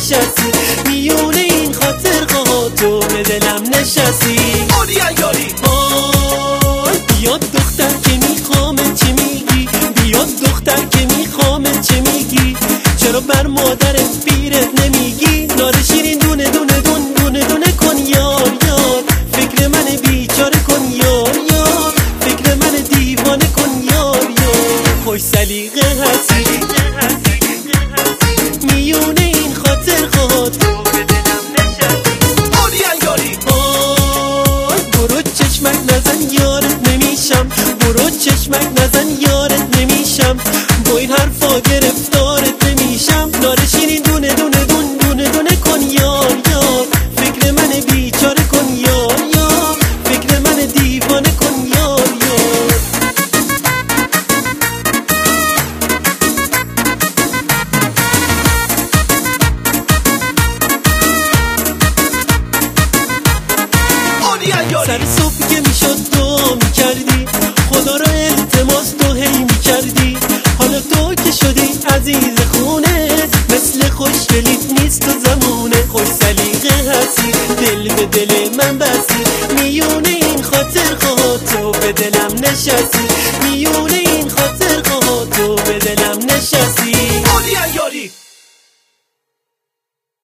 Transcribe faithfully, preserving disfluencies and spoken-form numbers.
نشستی، میونه این خاطرها تو به دلم نشستی. آریا یاری آی بیاد دختر که میخوامه چه میگی، بیاد دختر که میخوامه چه میگی، چرا بر مادرت پیرت نمیگی، نار شیرین دونه دونه دون دونه دونه کن یار یار، فکر من بیچاره کن یار یار، فکر من دیوانه کن یار یار. خوش سلیقه هستی میونه این خاطرها تو به دلم نشستی. آریا یاری آی برو چشمک نزن یارت نمیشم، برو چشمک نزن یارت نمیشم، با این حرفا گرفتارت نمیشم، نار شیرین دونه دونه دون دونه دونه کن یار یار، فکر من بیچاره کن یار یار، فکر من دیوانه کن یار یار. آریا یاری سر صبح که میشد دعا میکردی، خدا را التماس تو هی میکردی، حالا تو که شدی عزیز خونه، مثل خوشگلیت نیست تو زمونه. خوش سلیقه هستی دل به دل من بستی، میونه این خاطرها تو به دلم نشستی،